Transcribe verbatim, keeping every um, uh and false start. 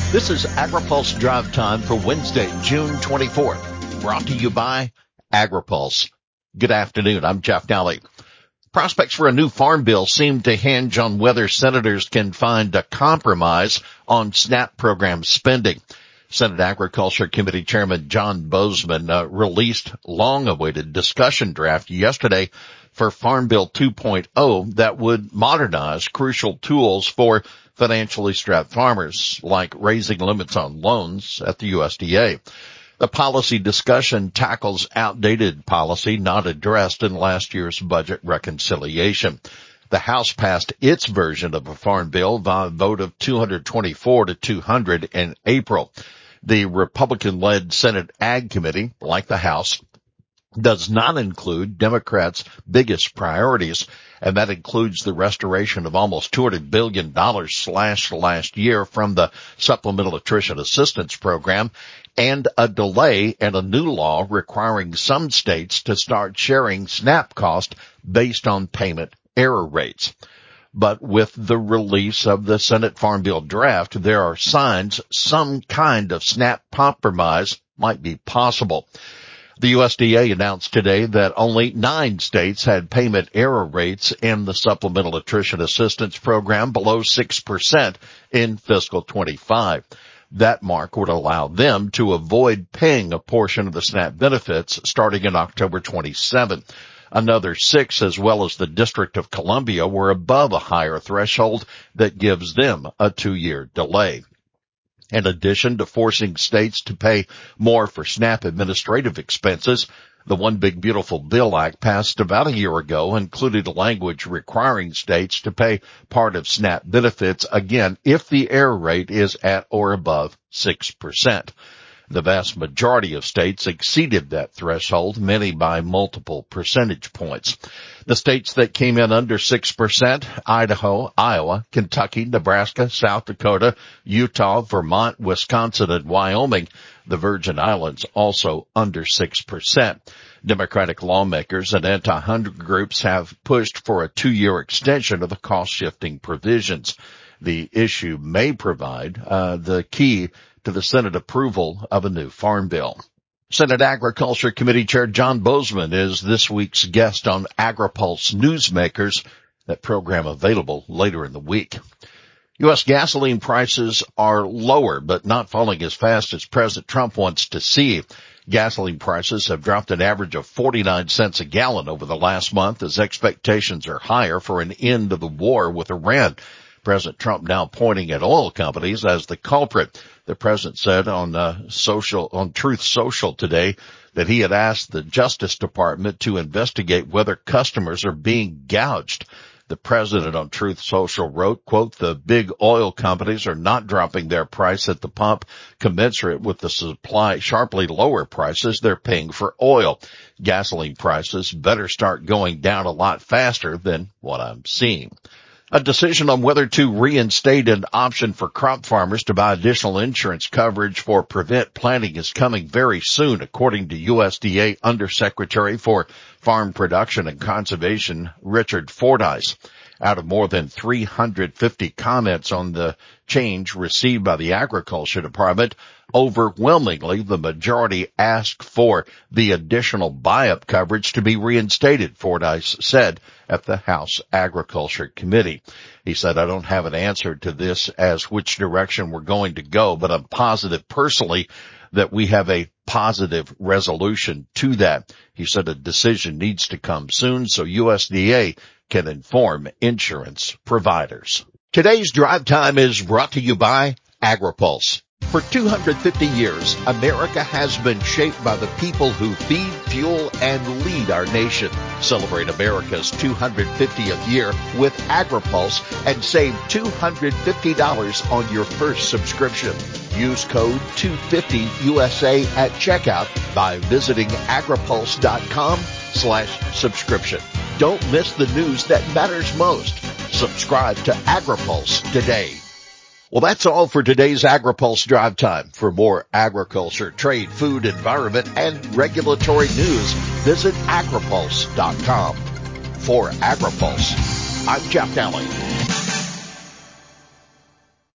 This is AgriPulse Drive Time for Wednesday, June twenty-fourth, brought to you by AgriPulse. Good afternoon. I'm Jeff Daly. Prospects for a new farm bill seem to hinge on whether senators can find a compromise on SNAP program spending. Senate Agriculture Committee Chairman John Boozman uh, released long-awaited discussion draft yesterday for Farm Bill two point oh that would modernize crucial tools for financially strapped farmers, like raising limits on loans at the U S D A. The policy discussion tackles outdated policy not addressed in last year's budget reconciliation. The House passed its version of a farm bill via a vote of two hundred twenty-four to two hundred in April. The Republican-led Senate Ag Committee, like the House, does not include Democrats' biggest priorities, and that includes the restoration of almost two hundred billion dollars slashed last year from the Supplemental Nutrition Assistance Program, and a delay in a new law requiring some states to start sharing SNAP cost based on payment error rates. But with the release of the Senate Farm Bill draft, there are signs some kind of SNAP compromise might be possible. The U S D A announced today that only nine states had payment error rates in the Supplemental Nutrition Assistance Program below six percent in fiscal twenty-five. That mark would allow them to avoid paying a portion of the SNAP benefits starting in October twenty-seventh. Another six, as well as the District of Columbia, were above a higher threshold that gives them a two-year delay. In addition to forcing states to pay more for SNAP administrative expenses, the One Big Beautiful Bill Act passed about a year ago included language requiring states to pay part of SNAP benefits, again, if the error rate is at or above six percent. The vast majority of states exceeded that threshold, many by multiple percentage points. The states that came in under six percent, Idaho, Iowa, Kentucky, Nebraska, South Dakota, Utah, Vermont, Wisconsin, and Wyoming. The Virgin Islands also under six percent. Democratic lawmakers and anti-hunger groups have pushed for a two-year extension of the cost-shifting provisions. The issue may provide uh, the key to the Senate approval of a new farm bill. Senate Agriculture Committee Chair John Boozman is this week's guest on AgriPulse Newsmakers, that program available later in the week. U S gasoline prices are lower, but not falling as fast as President Trump wants to see. Gasoline prices have dropped an average of forty-nine cents a gallon over the last month as expectations are higher for an end to the war with Iran. President Trump now pointing at oil companies as the culprit. The president said on uh, social, on Truth Social today that he had asked the Justice Department to investigate whether customers are being gouged. The president on Truth Social wrote, quote, "The big oil companies are not dropping their price at the pump commensurate with the supply sharply lower prices they're paying for oil. Gasoline prices better start going down a lot faster than what I'm seeing." A decision on whether to reinstate an option for crop farmers to buy additional insurance coverage for prevent planting is coming very soon, according to U S D A Undersecretary for Farm Production and Conservation, Richard Fordyce. Out of more than three hundred fifty comments on the change received by the Agriculture Department, overwhelmingly the majority asked for the additional buy-up coverage to be reinstated, Fordyce said at the House Agriculture Committee. He said, "I don't have an answer to this as which direction we're going to go, but I'm positive personally that we have a positive resolution to that." He said a decision needs to come soon so U S D A can inform insurance providers. Today's Drive Time is brought to you by AgriPulse. For two hundred fifty years, America has been shaped by the people who feed, fuel, and lead our nation. Celebrate America's two hundred fiftieth year with AgriPulse and save two hundred fifty dollars on your first subscription. Use code two fifty U S A at checkout by visiting agripulse.com slash subscription. Don't miss the news that matters most. Subscribe to AgriPulse today. Well, that's all for today's AgriPulse Drive Time. For more agriculture, trade, food, environment, and regulatory news, visit agripulse dot com. For AgriPulse, I'm Jeff Daly.